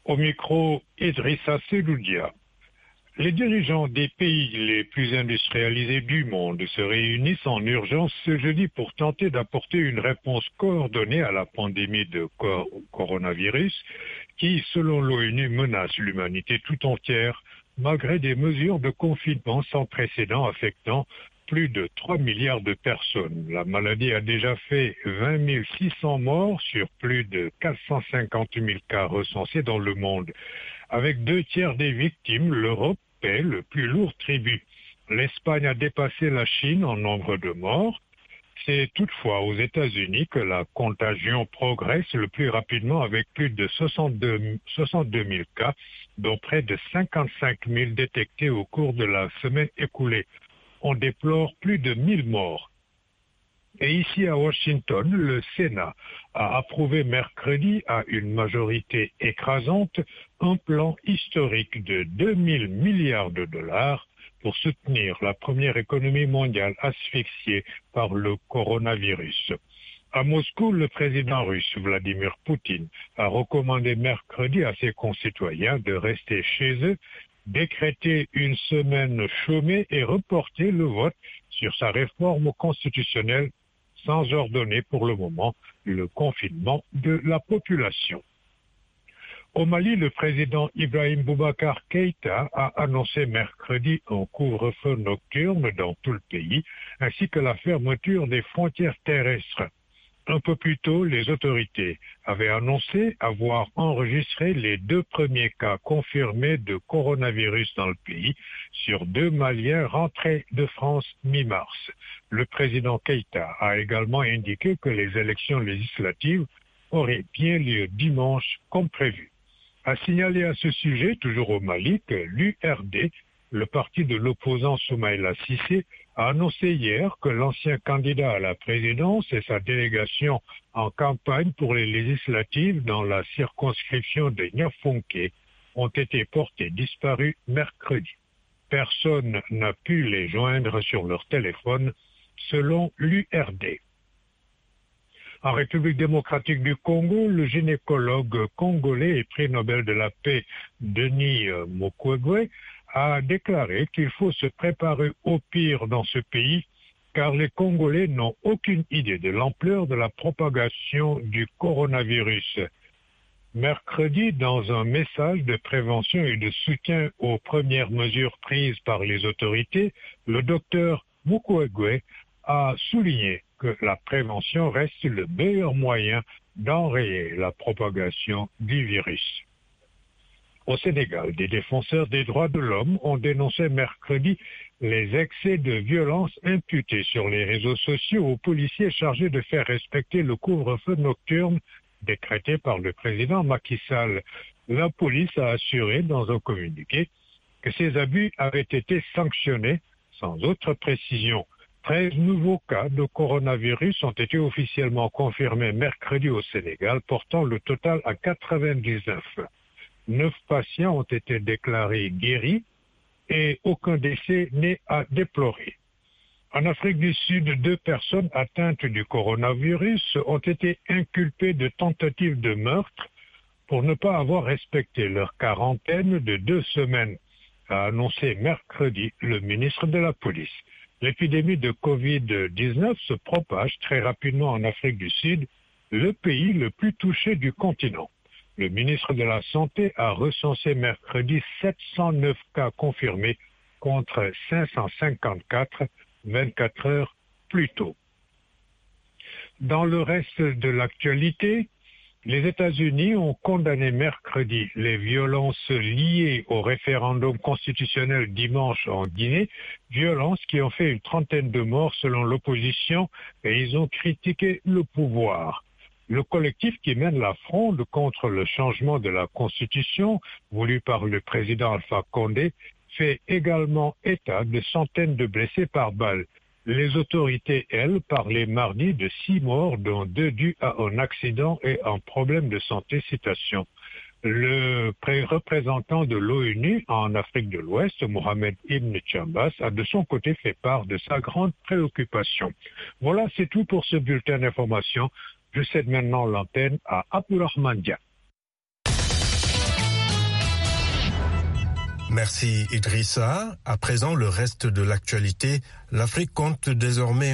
Au micro, Idrissa Seloudia. Les dirigeants des pays les plus industrialisés du monde se réunissent en urgence ce jeudi pour tenter d'apporter une réponse coordonnée à la pandémie de coronavirus qui, selon l'ONU, menace l'humanité tout entière malgré des mesures de confinement sans précédent affectant plus de 3 milliards de personnes. La maladie a déjà fait 20 600 morts sur plus de 450 000 cas recensés dans le monde. Avec 2 tiers des victimes, l'Europe paie le plus lourd tribut. L'Espagne a dépassé la Chine en nombre de morts. C'est toutefois aux États-Unis que la contagion progresse le plus rapidement avec plus de 62 000 cas, dont près de 55 000 détectés au cours de la semaine écoulée. On déplore plus de 1000 morts. Et ici à Washington, le Sénat a approuvé mercredi à une majorité écrasante un plan historique de 2 000 milliards de dollars pour soutenir la première économie mondiale asphyxiée par le coronavirus. À Moscou, le président russe Vladimir Poutine a recommandé mercredi à ses concitoyens de rester chez eux, décréter une semaine chômée et reporter le vote sur sa réforme constitutionnelle sans ordonner pour le moment le confinement de la population. Au Mali, le président Ibrahim Boubacar Keïta a annoncé mercredi un couvre-feu nocturne dans tout le pays, ainsi que la fermeture des frontières terrestres. Un peu plus tôt, les autorités avaient annoncé avoir enregistré les 2 premiers cas confirmés de coronavirus dans le pays sur 2 Maliens rentrés de France mi-mars. Le président Keïta a également indiqué que les élections législatives auraient bien lieu dimanche comme prévu. A signalé à ce sujet, toujours au Mali, que l'URD, le parti de l'opposant Soumaïla Cissé, a annoncé hier que l'ancien candidat à la présidence et sa délégation en campagne pour les législatives dans la circonscription de Niafonké ont été portés disparus mercredi. Personne n'a pu les joindre sur leur téléphone, selon l'URD. En République démocratique du Congo, le gynécologue congolais et prix Nobel de la paix Denis Mukwege a déclaré qu'il faut se préparer au pire dans ce pays car les Congolais n'ont aucune idée de l'ampleur de la propagation du coronavirus. Mercredi, dans un message de prévention et de soutien aux premières mesures prises par les autorités, le docteur Mukwege a souligné que la prévention reste le meilleur moyen d'enrayer la propagation du virus. Au Sénégal, des défenseurs des droits de l'homme ont dénoncé mercredi les excès de violence imputés sur les réseaux sociaux aux policiers chargés de faire respecter le couvre-feu nocturne décrété par le président Macky Sall. La police a assuré dans un communiqué que ces abus avaient été sanctionnés sans autre précision. 13 nouveaux cas de coronavirus ont été officiellement confirmés mercredi au Sénégal, portant le total à 99. 9 patients ont été déclarés guéris et aucun décès n'est à déplorer. En Afrique du Sud, 2 personnes atteintes du coronavirus ont été inculpées de tentatives de meurtre pour ne pas avoir respecté leur quarantaine de 2 semaines, a annoncé mercredi le ministre de la Police. L'épidémie de Covid-19 se propage très rapidement en Afrique du Sud, le pays le plus touché du continent. Le ministre de la Santé a recensé mercredi 709 cas confirmés contre 554 24 heures plus tôt. Dans le reste de l'actualité, les États-Unis ont condamné mercredi les violences liées au référendum constitutionnel dimanche en Guinée, violences qui ont fait une trentaine de morts selon l'opposition et ils ont critiqué le pouvoir. Le collectif qui mène la fronde contre le changement de la Constitution, voulu par le président Alpha Condé, fait également état de centaines de blessés par balle. Les autorités, elles, parlaient mardi de 6 morts, dont 2 dus à un accident et un problème de santé, citation. Le représentant de l'ONU en Afrique de l'Ouest, Mohamed Ibn Chambas, a de son côté fait part de sa grande préoccupation. Voilà, c'est tout pour ce bulletin d'information. Je cède maintenant l'antenne à Abdourahmane Dia. Merci Idrissa. À présent, le reste de l'actualité. L'Afrique compte désormais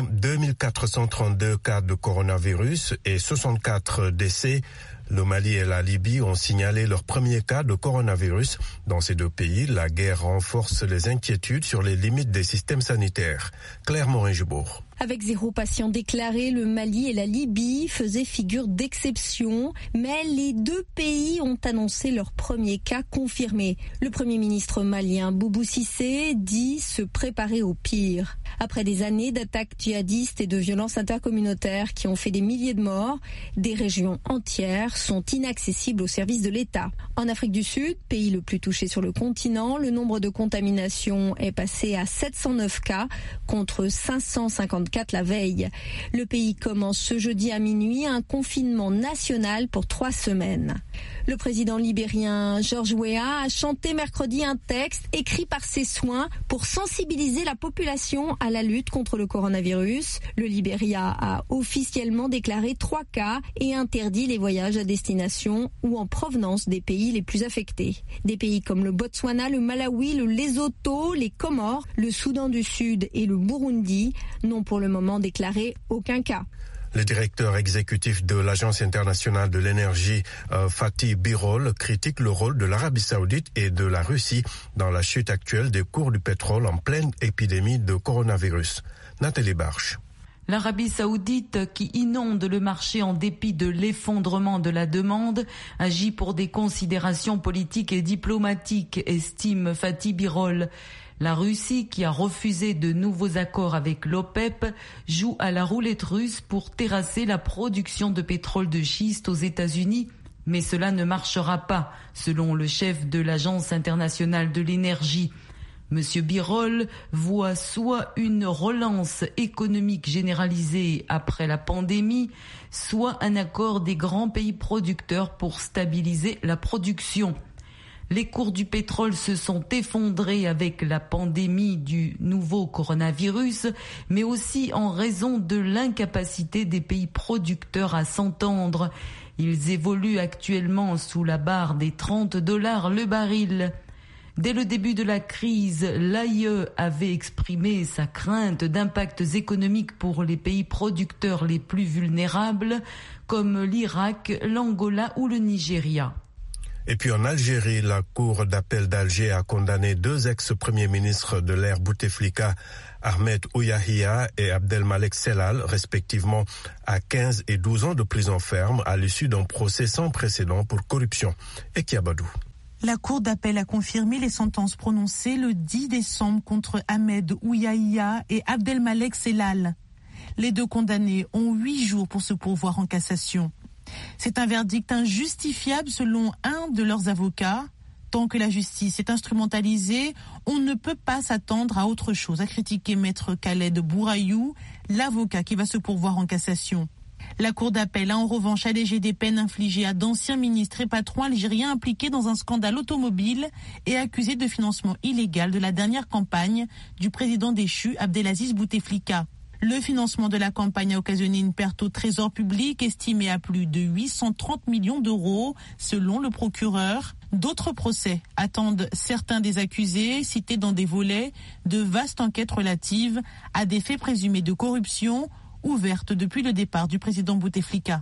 2432 cas de coronavirus et 64 décès. Le Mali et la Libye ont signalé leur premier cas de coronavirus. Dans ces deux pays, la guerre renforce les inquiétudes sur les limites des systèmes sanitaires. Claire Morin-Jubour. Avec 0 patient déclaré, le Mali et la Libye faisaient figure d'exception, mais les deux pays ont annoncé leur premier cas confirmé. Le Premier ministre malien Boubou Cissé dit se préparer au pire. Après des années d'attaques djihadistes et de violences intercommunautaires qui ont fait des milliers de morts, des régions entières sont inaccessibles aux services de l'État. En Afrique du Sud, pays le plus touché sur le continent, le nombre de contaminations est passé à 709 cas contre 554 la veille. Le pays commence ce jeudi à minuit un confinement national pour 3 semaines. Le président libérien George Weah a chanté mercredi un texte écrit par ses soins pour sensibiliser la population à la lutte contre le coronavirus. Le Libéria a officiellement déclaré 3 cas et interdit les voyages à destination ou en provenance des pays les plus affectés. Des pays comme le Botswana, le Malawi, le Lesotho, les Comores, le Soudan du Sud et le Burundi n'ont pour le moment déclaré aucun cas. Le directeur exécutif de l'Agence internationale de l'énergie, Fatih Birol, critique le rôle de l'Arabie saoudite et de la Russie dans la chute actuelle des cours du pétrole en pleine épidémie de coronavirus. Nathalie Barche. L'Arabie saoudite, qui inonde le marché en dépit de l'effondrement de la demande, agit pour des considérations politiques et diplomatiques, estime Fatih Birol. La Russie, qui a refusé de nouveaux accords avec l'OPEP, joue à la roulette russe pour terrasser la production de pétrole de schiste aux États-Unis. Mais cela ne marchera pas, selon le chef de l'Agence internationale de l'énergie. Monsieur Birol voit soit une relance économique généralisée après la pandémie, soit un accord des grands pays producteurs pour stabiliser la production. Les cours du pétrole se sont effondrés avec la pandémie du nouveau coronavirus, mais aussi en raison de l'incapacité des pays producteurs à s'entendre. Ils évoluent actuellement sous la barre des $30 le baril. Dès le début de la crise, l'AIE avait exprimé sa crainte d'impacts économiques pour les pays producteurs les plus vulnérables, comme l'Irak, l'Angola ou le Nigeria. Et puis en Algérie, la Cour d'appel d'Alger a condamné 2 ex-premiers ministres de l'ère Bouteflika, Ahmed Ouyahia et Abdelmalek Sellal, respectivement à 15 et 12 ans de prison ferme à l'issue d'un procès sans précédent pour corruption. Et Kiabadou. La Cour d'appel a confirmé les sentences prononcées le 10 décembre contre Ahmed Ouyahia et Abdelmalek Sellal. Les 2 condamnés ont 8 jours pour se pourvoir en cassation. C'est un verdict injustifiable selon un de leurs avocats. Tant que la justice est instrumentalisée, on ne peut pas s'attendre à autre chose, a critiqué maître Khaled Bourayou, l'avocat qui va se pourvoir en cassation. La Cour d'appel a en revanche allégé des peines infligées à d'anciens ministres et patrons algériens impliqués dans un scandale automobile et accusés de financement illégal de la dernière campagne du président déchu Abdelaziz Bouteflika. Le financement de la campagne a occasionné une perte au trésor public estimée à plus de 830 millions d'euros, selon le procureur. D'autres procès attendent certains des accusés, cités dans des volets de vastes enquêtes relatives à des faits présumés de corruption, ouvertes depuis le départ du président Bouteflika.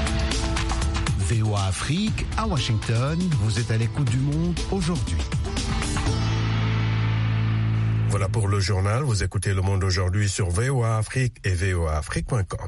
VOA Afrique, à Washington, vous êtes à l'écoute du monde aujourd'hui. Voilà pour le journal. Vous écoutez Le Monde aujourd'hui sur VOA Afrique et voaafrique.com.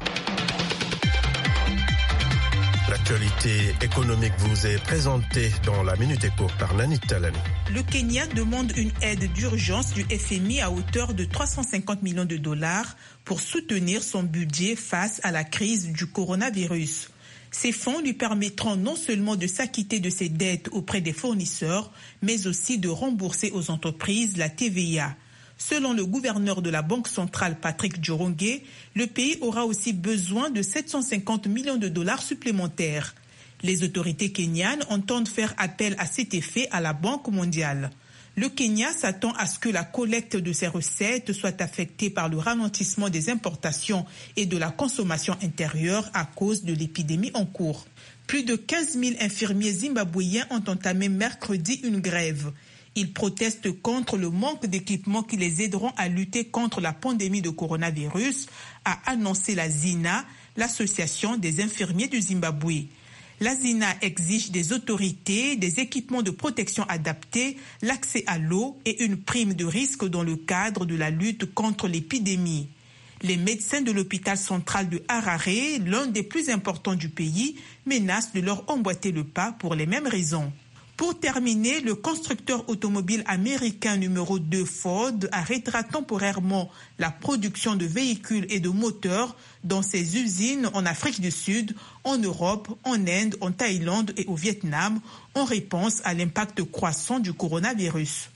L'actualité économique vous est présentée dans la Minute Éco par Nani Talani. Le Kenya demande une aide d'urgence du FMI à hauteur de $350 millions pour soutenir son budget face à la crise du coronavirus. Ces fonds lui permettront non seulement de s'acquitter de ses dettes auprès des fournisseurs, mais aussi de rembourser aux entreprises la TVA. Selon le gouverneur de la Banque centrale Patrick Njoroge, le pays aura aussi besoin de $750 millions supplémentaires. Les autorités kenyanes entendent faire appel à cet effet à la Banque mondiale. Le Kenya s'attend à ce que la collecte de ses recettes soit affectée par le ralentissement des importations et de la consommation intérieure à cause de l'épidémie en cours. Plus de 15 000 infirmiers zimbabwéens ont entamé mercredi une grève. Ils protestent contre le manque d'équipements qui les aideront à lutter contre la pandémie de coronavirus, a annoncé la ZINA, l'association des infirmiers du Zimbabwe. La ZINA exige des autorités, des équipements de protection adaptés, l'accès à l'eau et une prime de risque dans le cadre de la lutte contre l'épidémie. Les médecins de l'hôpital central de Harare, l'un des plus importants du pays, menacent de leur emboîter le pas pour les mêmes raisons. Pour terminer, le constructeur automobile américain numéro 2 Ford arrêtera temporairement la production de véhicules et de moteurs dans ses usines en Afrique du Sud, en Europe, en Inde, en Thaïlande et au Vietnam, en réponse à l'impact croissant du coronavirus.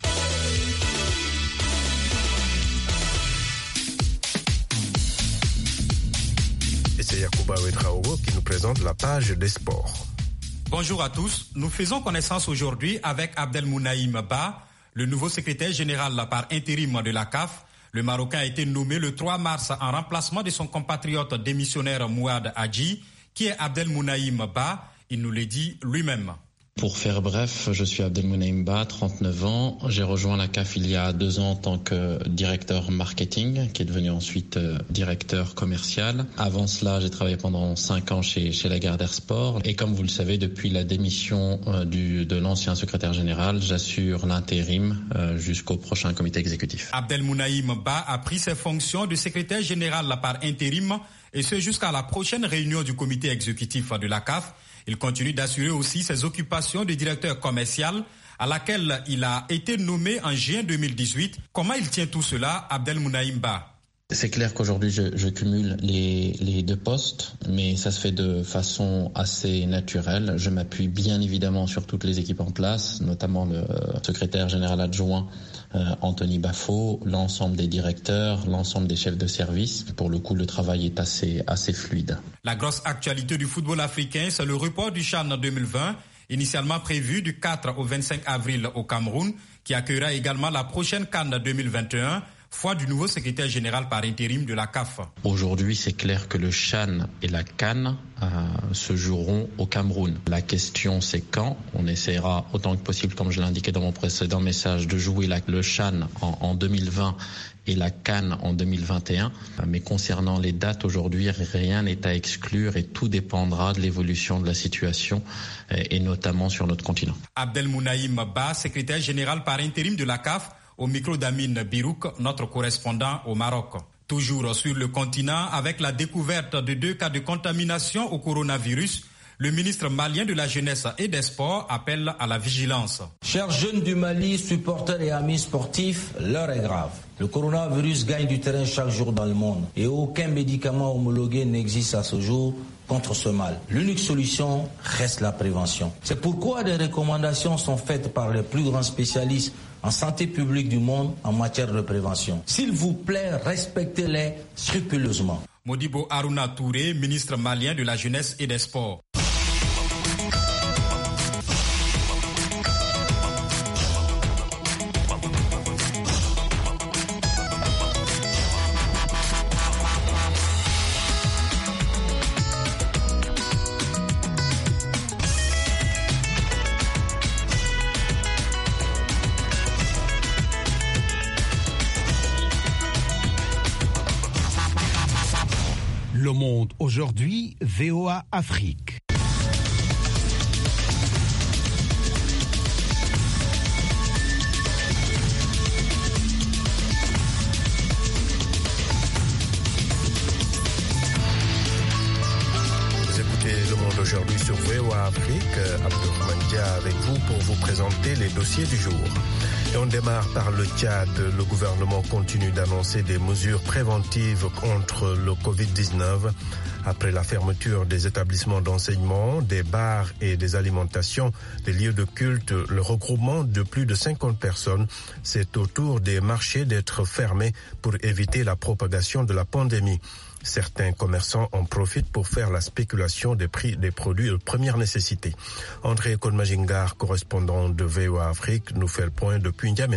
Et c'est Yacouba Ouedraogo qui nous présente la page des sports. Bonjour à tous. Nous faisons connaissance aujourd'hui avec Abdelmounaïm Ba, le nouveau secrétaire général par intérim de la CAF. Le Marocain a été nommé le 3 mars en remplacement de son compatriote démissionnaire Mouad Hadji. Qui est Abdelmounaïm Ba? Il nous le dit lui-même. Pour faire bref, je suis Abdelmounaïm Ba, 39 ans. J'ai rejoint la CAF il y a 2 ans en tant que directeur marketing, qui est devenu ensuite directeur commercial. Avant cela, j'ai travaillé pendant 5 ans chez Lagardère Sport. Et comme vous le savez, depuis la démission de l'ancien secrétaire général, j'assure l'intérim jusqu'au prochain comité exécutif. Abdelmounaïm Ba a pris ses fonctions de secrétaire général par intérim, et ce jusqu'à la prochaine réunion du comité exécutif de la CAF. Il continue d'assurer aussi ses occupations de directeur commercial à laquelle il a été nommé en juin 2018. Comment il tient tout cela, Abdelmounaïm Ba? C'est clair qu'aujourd'hui, je cumule les 2 postes, mais ça se fait de façon assez naturelle. Je m'appuie bien évidemment sur toutes les équipes en place, notamment le secrétaire général adjoint Anthony Bafo, l'ensemble des directeurs, l'ensemble des chefs de service. Pour le coup, le travail est assez fluide. La grosse actualité du football africain, c'est le report du CHAN 2020, initialement prévu du 4 au 25 avril au Cameroun, qui accueillera également la prochaine CAN 2021. Foi du nouveau secrétaire général par intérim de la CAF. Aujourd'hui, c'est clair que le CHAN et la CAN se joueront au Cameroun. La question, c'est quand. On essaiera autant que possible, comme je l'indiquais dans mon précédent message, de jouer le CHAN en 2020 et la CAN en 2021. Mais concernant les dates aujourd'hui, rien n'est à exclure et tout dépendra de l'évolution de la situation et notamment sur notre continent. Abdelmounaïm Ba, secrétaire général par intérim de la CAF, au micro d'Amine Birouk, notre correspondant au Maroc. Toujours sur le continent, avec la découverte de 2 cas de contamination au coronavirus, le ministre malien de la Jeunesse et des Sports appelle à la vigilance. Chers jeunes du Mali, supporters et amis sportifs, l'heure est grave. Le coronavirus gagne du terrain chaque jour dans le monde et aucun médicament homologué n'existe à ce jour contre ce mal. L'unique solution reste la prévention. C'est pourquoi des recommandations sont faites par les plus grands spécialistes en santé publique du monde en matière de prévention. S'il vous plaît, respectez-les scrupuleusement. Modibo Aruna Touré, ministre malien de la Jeunesse et des Sports. Le Monde aujourd'hui, VOA Afrique. Vous écoutez Le Monde aujourd'hui sur VOA Afrique. Abdourahmane Dia avec vous pour vous présenter les dossiers du jour. Et on démarre par le Tchad. Le gouvernement continue d'annoncer des mesures préventives contre le Covid-19 après la fermeture des établissements d'enseignement, des bars et des alimentations, des lieux de culte. Le regroupement de plus de 50 personnes, c'est au tour des marchés d'être fermés pour éviter la propagation de la pandémie. Certains commerçants en profitent pour faire la spéculation des prix des produits de première nécessité. André Konmajingar, correspondant de VOA Afrique, nous fait le point depuis N'Djamena.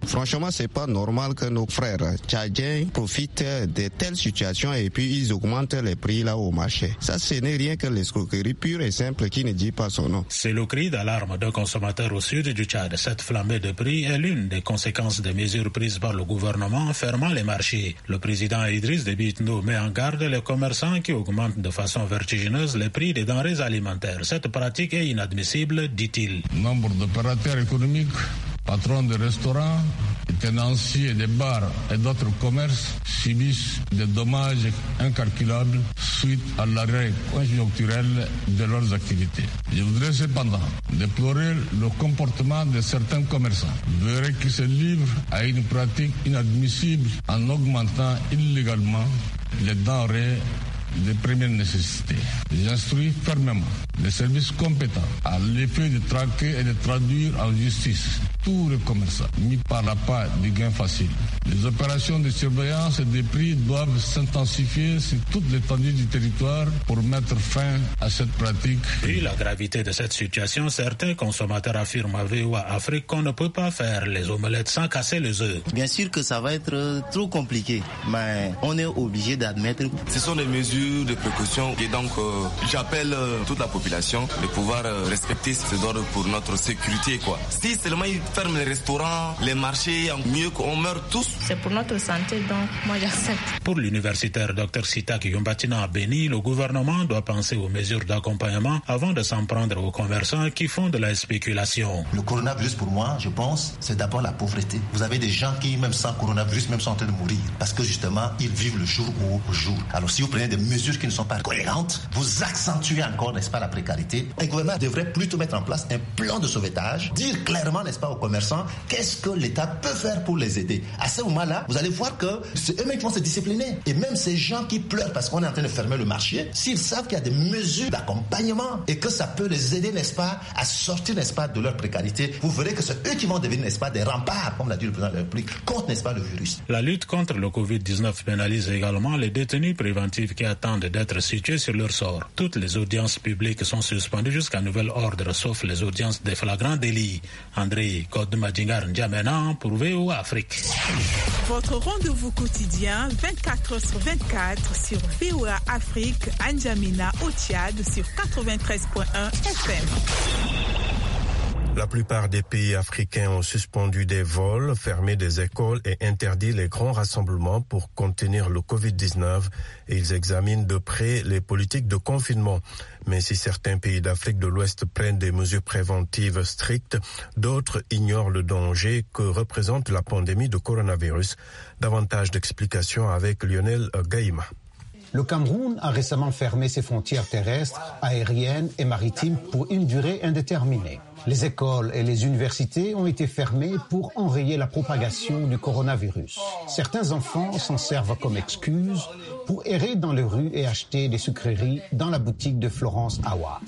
Franchement, c'est pas normal que nos frères tchadiens profitent de telles situations et puis ils augmentent les prix là au marché. Ça, ce n'est rien que l'escroquerie pure et simple qui ne dit pas son nom. C'est le cri d'alarme d'un consommateur au sud du Tchad. Cette flambée de prix est l'une des conséquences des mesures prises par le gouvernement fermant les marchés. Le président Idriss Déby Itno met en garde les commerçants qui augmentent de façon vertigineuse les prix des denrées alimentaires. Cette pratique est inadmissible, dit-il. Nombre d'opérateurs économiques, patrons de restaurants, tenanciers des bars et d'autres commerces subissent des dommages incalculables suite à l'arrêt conjoncturel de leurs activités. Je voudrais cependant déplorer le comportement de certains commerçants. Je voudrais qu'ils se livrent à une pratique inadmissible en augmentant illégalement les denrées de première nécessité. J'instruis fermement les services compétents à l'effet de traquer et de traduire en justice tous les commerçants mis par la part du gain facile. Les opérations de surveillance des prix doivent s'intensifier sur toute l'étendue du territoire pour mettre fin à cette pratique. Vu la gravité de cette situation, certains consommateurs affirment à VOA Afrique qu'on ne peut pas faire les omelettes sans casser les œufs. Bien sûr que ça va être trop compliqué, mais on est obligé d'admettre. Ce sont des mesures de précaution et donc j'appelle toute la population de pouvoir respecter ces ordres pour notre sécurité, quoi. Si seulement ils ferment les restaurants, les marchés, mieux qu'on meurt tous. C'est pour notre santé, donc moi j'accepte. Pour l'universitaire Dr Sitak Yombatina à Béni, le gouvernement doit penser aux mesures d'accompagnement avant de s'en prendre aux commerçants qui font de la spéculation. Le coronavirus, pour moi, je pense, c'est d'abord la pauvreté. Vous avez des gens qui, même sans coronavirus, même sont en train de mourir parce que justement, ils vivent le jour au jour. Alors si vous prenez des mesures qui ne sont pas cohérentes, vous accentuez encore, n'est-ce pas, la précarité. Un gouvernement devrait plutôt mettre en place un plan de sauvetage, dire clairement, n'est-ce pas, aux commerçants, qu'est-ce que l'État peut faire pour les aider. À ce moment-là, vous allez voir que c'est eux-mêmes qui vont se discipliner. Et même ces gens qui pleurent parce qu'on est en train de fermer le marché, s'ils savent qu'il y a des mesures d'accompagnement et que ça peut les aider, n'est-ce pas, à sortir, n'est-ce pas, de leur précarité, vous verrez que c'est eux qui vont devenir, n'est-ce pas, des remparts, comme l'a dit le président de la République, contre, n'est-ce pas, le virus. La lutte contre le Covid-19 pénalise également les détenus préventifs qui attendent d'être situés sur leur sort. Toutes les audiences publiques sont suspendues jusqu'à nouvel ordre, sauf les audiences des flagrants délits. André Kodmadjingar N'Djamena pour VOA Afrique. Votre rendez-vous quotidien 24/24 sur VOA Afrique, N'Djamena au Tchad sur 93.1 FM. La plupart des pays africains ont suspendu des vols, fermé des écoles et interdit les grands rassemblements pour contenir le Covid-19 et ils examinent de près les politiques de confinement. Mais si certains pays d'Afrique de l'Ouest prennent des mesures préventives strictes, d'autres ignorent le danger que représente la pandémie de coronavirus. Davantage d'explications avec Lionel Gaïma. Le Cameroun a récemment fermé ses frontières terrestres, aériennes et maritimes pour une durée indéterminée. Les écoles et les universités ont été fermées pour enrayer la propagation du coronavirus. Certains enfants s'en servent comme excuse pour errer dans les rues et acheter des sucreries dans la boutique de Florence Awa.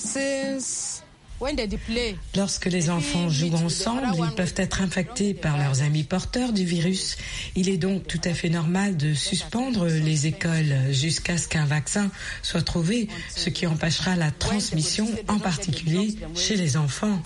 Lorsque les enfants jouent ensemble, ils peuvent être infectés par leurs amis porteurs du virus. Il est donc tout à fait normal de suspendre les écoles jusqu'à ce qu'un vaccin soit trouvé, ce qui empêchera la transmission, en particulier chez les enfants.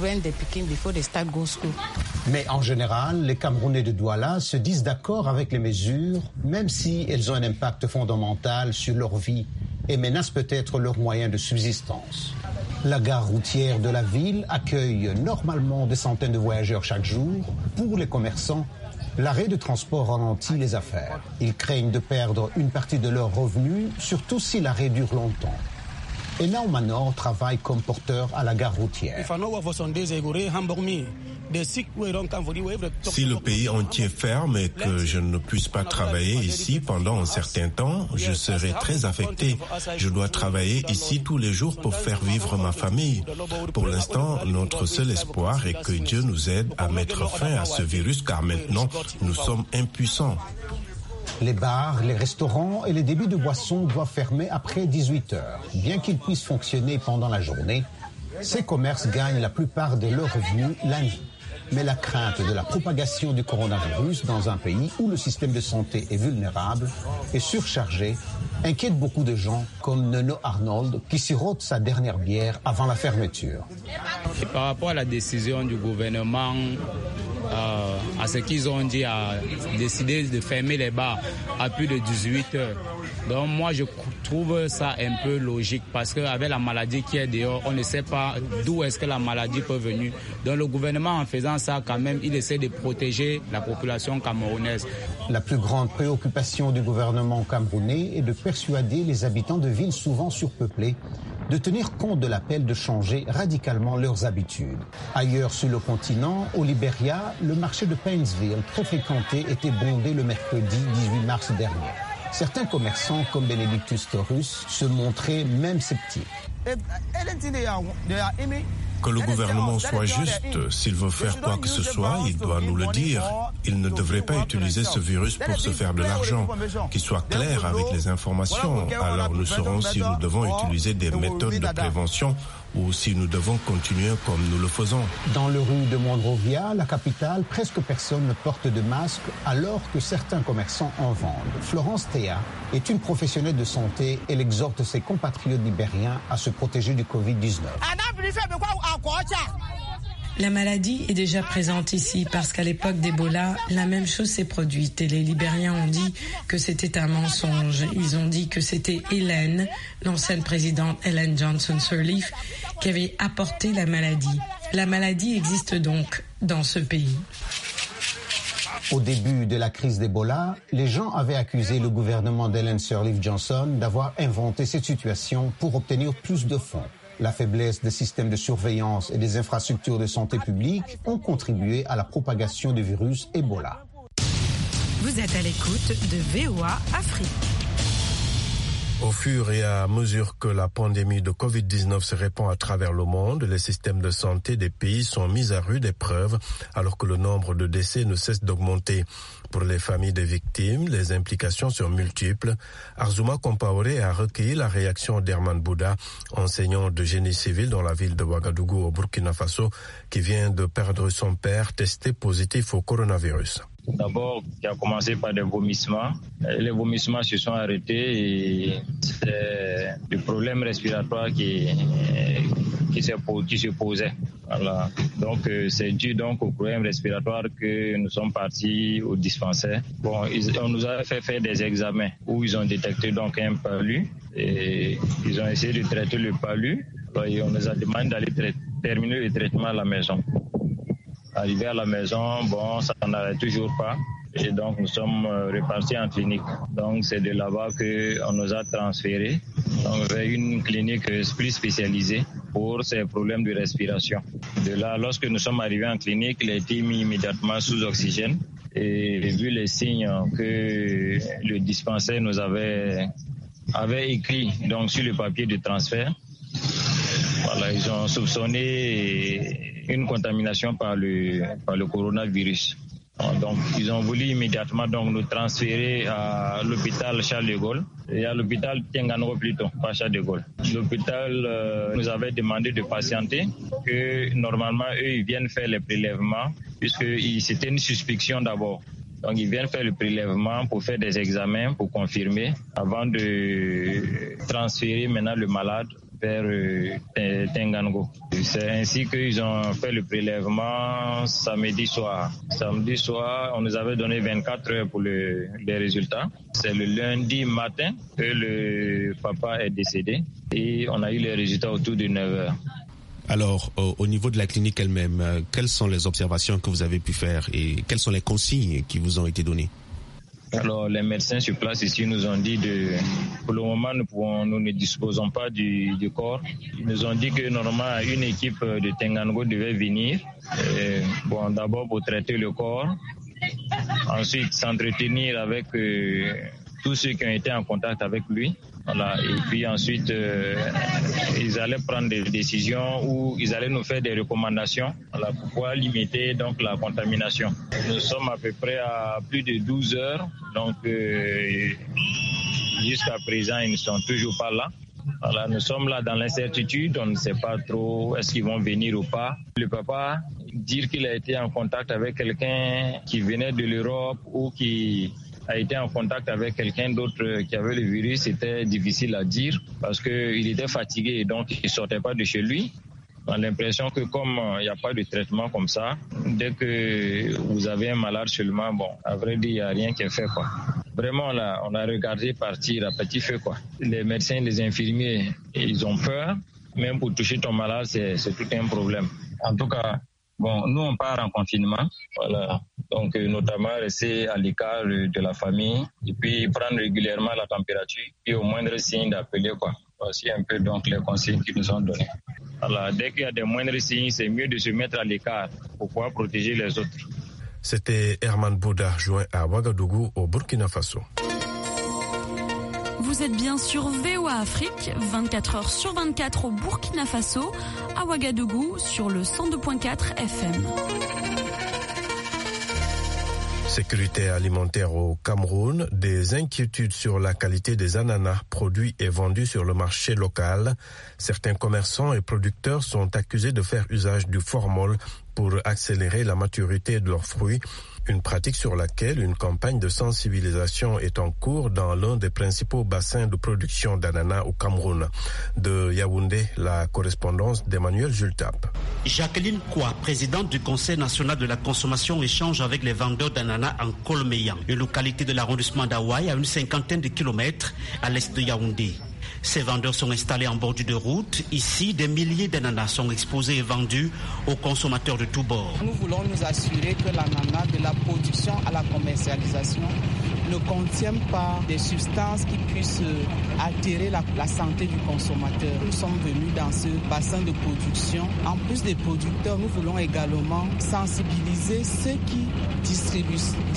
Mais en général, les Camerounais de Douala se disent d'accord avec les mesures, même si elles ont un impact fondamental sur leur vie et menacent peut-être leurs moyens de subsistance. La gare routière de la ville accueille normalement des centaines de voyageurs chaque jour. Pour les commerçants, l'arrêt de transport ralentit les affaires. Ils craignent de perdre une partie de leurs revenus, surtout si l'arrêt dure longtemps. Enao Manor travaille comme porteur à la gare routière. Si le pays entier ferme et que je ne puisse pas travailler ici pendant un certain temps, je serai très affecté. Je dois travailler ici tous les jours pour faire vivre ma famille. Pour l'instant, notre seul espoir est que Dieu nous aide à mettre fin à ce virus car maintenant, nous sommes impuissants. Les bars, les restaurants et les débits de boissons doivent fermer après 18 heures. Bien qu'ils puissent fonctionner pendant la journée, ces commerces gagnent la plupart de leurs revenus la nuit. Mais la crainte de la propagation du coronavirus dans un pays où le système de santé est vulnérable et surchargé inquiète beaucoup de gens comme Nono Arnold qui sirote sa dernière bière avant la fermeture. Et par rapport à la décision du gouvernement, à ce qu'ils ont dit, à décider de fermer les bars à plus de 18 heures. Donc moi je trouve ça un peu logique parce qu'avec la maladie qui est dehors, on ne sait pas d'où est-ce que la maladie peut venir. Donc le gouvernement en faisant ça quand même, il essaie de protéger la population camerounaise. La plus grande préoccupation du gouvernement camerounais est de persuader les habitants de villes souvent surpeuplées de tenir compte de l'appel de changer radicalement leurs habitudes. Ailleurs sur le continent, au Libéria, le marché de Painesville, très fréquenté, était bondé le mercredi 18 mars dernier. Certains commerçants, comme Benedictus Taurus, se montraient même sceptiques. Que le gouvernement soit juste. S'il veut faire quoi que ce soit, il doit nous le dire. Il ne devrait pas utiliser ce virus pour se faire de l'argent. Qu'il soit clair avec les informations. Alors nous saurons si nous devons utiliser des méthodes de prévention ou si nous devons continuer comme nous le faisons. Dans les rues de Monrovia, la capitale, presque personne ne porte de masque alors que certains commerçants en vendent. Florence Théa est une professionnelle de santé. Elle exhorte ses compatriotes libériens à se protéger du Covid-19. La maladie est déjà présente ici parce qu'à l'époque d'Ebola, la même chose s'est produite et les Libériens ont dit que c'était un mensonge. Ils ont dit que c'était Hélène, l'ancienne présidente Ellen Johnson Sirleaf, qui avait apporté la maladie. La maladie existe donc dans ce pays. Au début de la crise d'Ebola, les gens avaient accusé le gouvernement d'Ellen Sirleaf Johnson d'avoir inventé cette situation pour obtenir plus de fonds. La faiblesse des systèmes de surveillance et des infrastructures de santé publique ont contribué à la propagation du virus Ebola. Vous êtes à l'écoute de VOA Afrique. Au fur et à mesure que la pandémie de Covid-19 se répand à travers le monde, les systèmes de santé des pays sont mis à rude épreuve alors que le nombre de décès ne cesse d'augmenter. Pour les familles des victimes, les implications sont multiples. Arzouma Compaoré a recueilli la réaction d'Herman Bouda, enseignant de génie civil dans la ville de Ouagadougou au Burkina Faso, qui vient de perdre son père testé positif au coronavirus. D'abord, qui a commencé par des vomissements. Les vomissements se sont arrêtés et c'est le problème respiratoire qui se posait. Voilà. Donc, c'est dû donc au problème respiratoire que nous sommes partis au dispensaire. Bon, on nous a fait faire des examens où ils ont détecté donc un palu et ils ont essayé de traiter le palu. Et on nous a demandé d'aller terminer le traitement à la maison. Arrivé à la maison, bon, ça n'arrête toujours pas. Et donc, nous sommes repartis en clinique. Donc, c'est de là-bas qu'on nous a transférés vers une clinique plus spécialisée pour ces problèmes de respiration. De là, lorsque nous sommes arrivés en clinique, il a été mis immédiatement sous oxygène. Et vu les signes que le dispensaire nous avait écrit donc, sur le papier de transfert, voilà, ils ont soupçonné une contamination par le coronavirus. Donc, ils ont voulu immédiatement donc, nous transférer à l'hôpital Charles de Gaulle et à l'hôpital Tengango plutôt, pas Charles de Gaulle. L'hôpital nous avait demandé de patienter, que normalement, eux, ils viennent faire les prélèvements, puisque c'était une suspicion d'abord. Donc, ils viennent faire le prélèvement pour faire des examens, pour confirmer, avant de transférer maintenant le malade vers Tengango. C'est ainsi qu'ils ont fait le prélèvement samedi soir. Samedi soir, on nous avait donné 24 heures pour les résultats. C'est le lundi matin que le papa est décédé et on a eu les résultats autour de 9 heures. Alors, au niveau de la clinique elle-même, quelles sont les observations que vous avez pu faire et quelles sont les consignes qui vous ont été données? Alors, les médecins sur place ici nous ont dit pour le moment, nous ne disposons pas du corps. Ils nous ont dit que normalement, une équipe de Tengango devait venir. D'abord pour traiter le corps. Ensuite, s'entretenir avec tous ceux qui ont été en contact avec lui. Voilà. Et puis ensuite, ils allaient prendre des décisions ou ils allaient nous faire des recommandations pour pouvoir limiter donc, la contamination. Nous sommes à peu près à plus de 12 heures. Donc, jusqu'à présent, ils ne sont toujours pas là. Voilà, nous sommes là dans l'incertitude, on ne sait pas trop est-ce qu'ils vont venir ou pas. Le papa, dire qu'il a été en contact avec quelqu'un qui venait de l'Europe ou qui a été en contact avec quelqu'un d'autre qui avait le virus, c'était difficile à dire parce qu'il était fatigué et donc il ne sortait pas de chez lui. On a l'impression que comme il n'y a pas de traitement comme ça, dès que vous avez un malade seulement, bon, à vrai dire, il n'y a rien qui est fait, quoi. Vraiment, on a regardé partir à petit feu, quoi. Les médecins, les infirmiers, ils ont peur. Même pour toucher ton malade, c'est tout un problème. En tout cas, bon, nous, on part en confinement. Voilà. Donc, notamment, rester à l'écart de la famille et puis prendre régulièrement la température et au moindre signe d'appeler, quoi. Voici un peu donc les conseils qui nous ont donnés. Voilà. Dès qu'il y a des moindres signes, c'est mieux de se mettre à l'écart pour pouvoir protéger les autres. C'était Herman Bouda, joint à Ouagadougou au Burkina Faso. Vous êtes bien sur VOA Afrique, 24 heures sur 24 au Burkina Faso, à Ouagadougou sur le 102.4 FM. Sécurité alimentaire au Cameroun, des inquiétudes sur la qualité des ananas produits et vendus sur le marché local. Certains commerçants et producteurs sont accusés de faire usage du formol pour accélérer la maturité de leurs fruits, une pratique sur laquelle une campagne de sensibilisation est en cours dans l'un des principaux bassins de production d'ananas au Cameroun. De Yaoundé, la correspondance d'Emmanuel Jultap. Jacqueline Koua, présidente du Conseil national de la consommation, échange avec les vendeurs d'ananas en Kolmeyan, une localité de l'arrondissement d'Hawaï à une 50aine de kilomètres à l'est de Yaoundé. Ces vendeurs sont installés en bordure de route. Ici, des milliers d'ananas sont exposés et vendus aux consommateurs de tous bords. Nous voulons nous assurer que l'ananas, de la production à la commercialisation, ne contient pas des substances qui puissent altérer la santé du consommateur. Nous sommes venus dans ce bassin de production. En plus des producteurs, nous voulons également sensibiliser ceux qui distribuent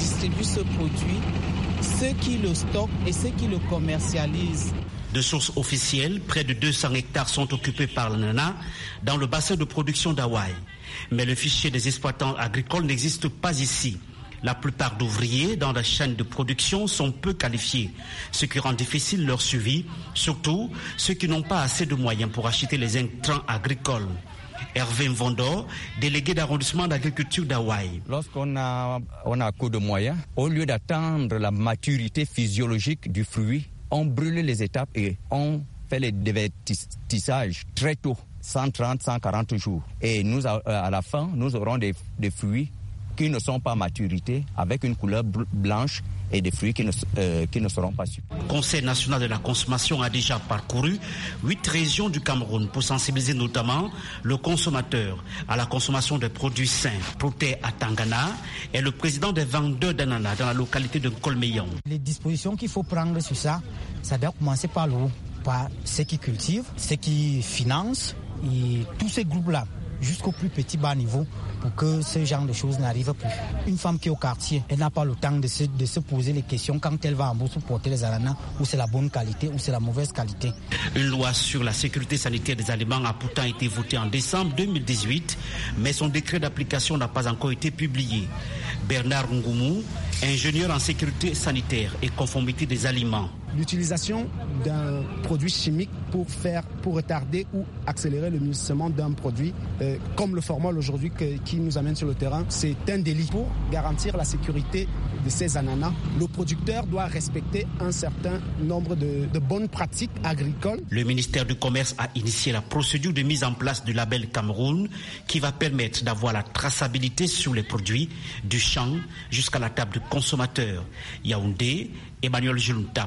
ce produit, ceux qui le stockent et ceux qui le commercialisent. De sources officielles, près de 200 hectares sont occupés par l'ananas dans le bassin de production d'Hawaï. Mais le fichier des exploitants agricoles n'existe pas ici. La plupart d'ouvriers dans la chaîne de production sont peu qualifiés, ce qui rend difficile leur suivi, surtout ceux qui n'ont pas assez de moyens pour acheter les intrants agricoles. Hervé Mvondo, délégué d'arrondissement d'agriculture d'Hawaï. Lorsqu'on a coup de moyens, au lieu d'attendre la maturité physiologique du fruit, on brûle les étapes et on fait les dévertissages très tôt, 130, 140 jours. Et nous, à la fin, nous aurons des fruits qui ne sont pas à maturité, avec une couleur blanche et des fruits qui ne seront pas sûrs. Le Conseil national de la consommation a déjà parcouru 8 régions du Cameroun pour sensibiliser notamment le consommateur à la consommation de produits sains. Proté Atangana est le président des vendeurs d'ananas dans la localité de Kolmeyan. Les dispositions qu'il faut prendre sur ça doit commencer par le haut, par ceux qui cultivent, ceux qui financent et tous ces groupes-là, jusqu'au plus petit bas niveau, pour que ce genre de choses n'arrive plus. Une femme qui est au quartier, elle n'a pas le temps de se poser les questions quand elle va en bourse pour porter les ananas, où c'est la bonne qualité, ou c'est la mauvaise qualité. Une loi sur la sécurité sanitaire des aliments a pourtant été votée en décembre 2018, mais son décret d'application n'a pas encore été publié. Bernard Ngoumou, ingénieur en sécurité sanitaire et conformité des aliments. L'utilisation d'un produit chimique pour retarder ou accélérer le mûrissement d'un produit, comme le formol aujourd'hui qui nous amène sur le terrain, c'est un délit. Pour garantir la sécurité de ces ananas, le producteur doit respecter un certain nombre de bonnes pratiques agricoles. Le ministère du Commerce a initié la procédure de mise en place du label Cameroun qui va permettre d'avoir la traçabilité sur les produits du champ jusqu'à la table du consommateur. Yaoundé, Emmanuel Juntap,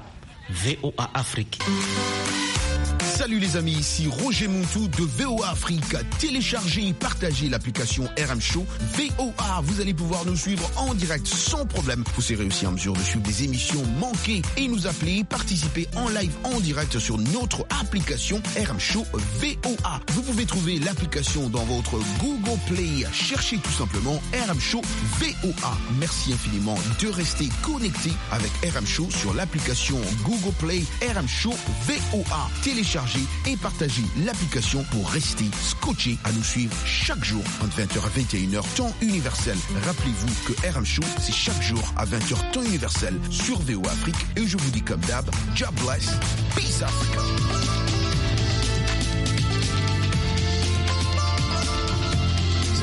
VOA Afrique. Salut les amis, ici Roger Montou de VOA Afrique. Téléchargez et partagez l'application RM Show VOA. Vous allez pouvoir nous suivre en direct sans problème. Vous serez aussi en mesure de suivre des émissions manquées et nous appeler, participer en live en direct sur notre application RM Show VOA. Vous pouvez trouver l'application dans votre Google Play. Cherchez tout simplement RM Show VOA. Merci infiniment de rester connecté avec RM Show sur l'application Google Play RM Show VOA. Téléchargez et partagez l'application pour rester scotché à nous suivre chaque jour entre 20h à 21h temps universel. Rappelez-vous que RM Show, c'est chaque jour à 20h temps universel sur VOA Afrique. Et je vous dis comme d'hab, God bless, peace Africa.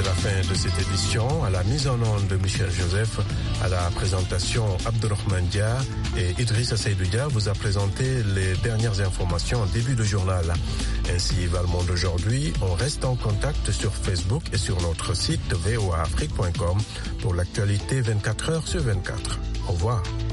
c'est la fin de cette édition. À la mise en onde de Michel Joseph, à la présentation Abdelrahman Dia et Idrissa Seydou Dia vous a présenté les dernières informations en début de journal. Ainsi va le monde aujourd'hui. On reste en contact sur Facebook et sur notre site voaafrique.com pour l'actualité 24 heures sur 24. Au revoir.